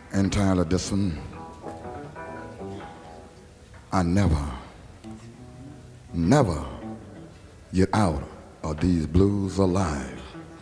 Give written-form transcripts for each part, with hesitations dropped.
entirely different. I never get out of these blues alive.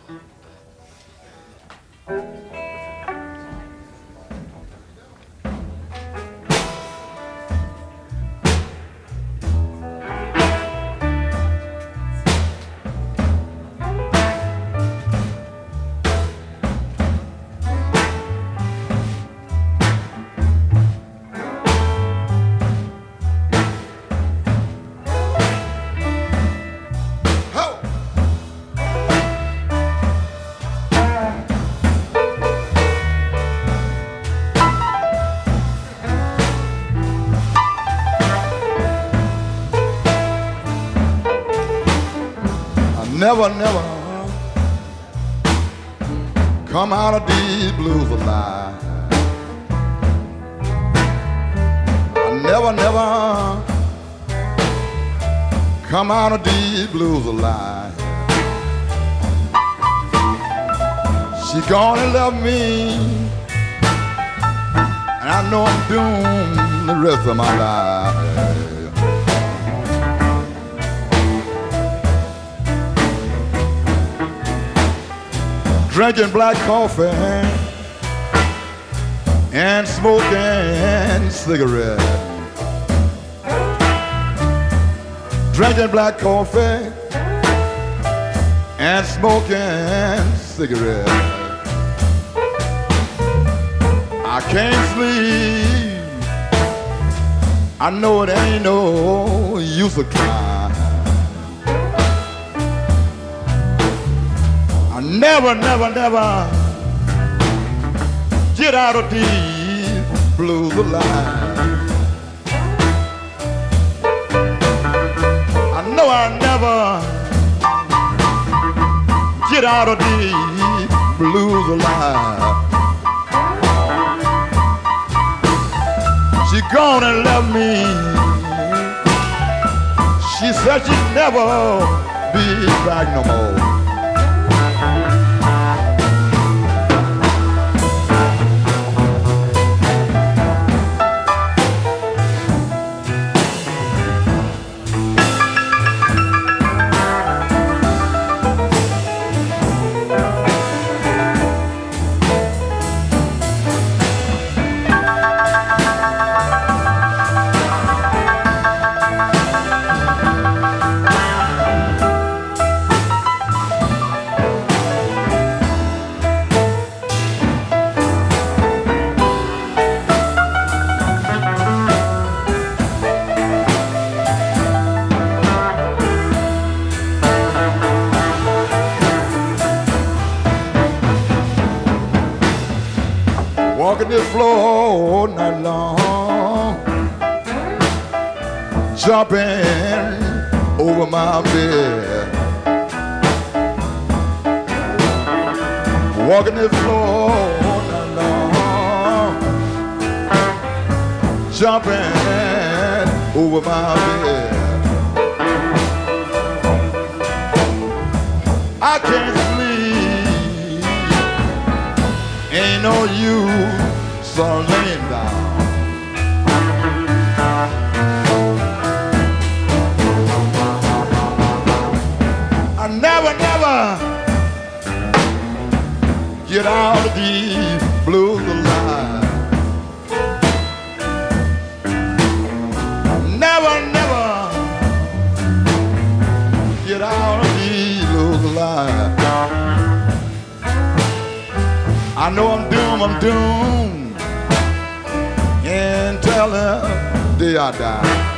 Never come out of these blues alive. I never come out of these blues alive. She gonna love me, and I know I'm doomed the rest of my life. Drinking black coffee and smoking cigarettes. Drinking black coffee and smoking cigarettes. I can't sleep. I know it ain't no use of crying. Never get out of these blues alive. I know I never get out of these blues alive. She gonna love me. She said she'd never be back no more. Walking this floor all night long, jumping over my bed. Walking this floor all night long, jumping over my bed. I can't sleep, ain't no use on laying down. I never get out of these blues alive. Never get out of these blues alive. I know I'm doomed until the day I die.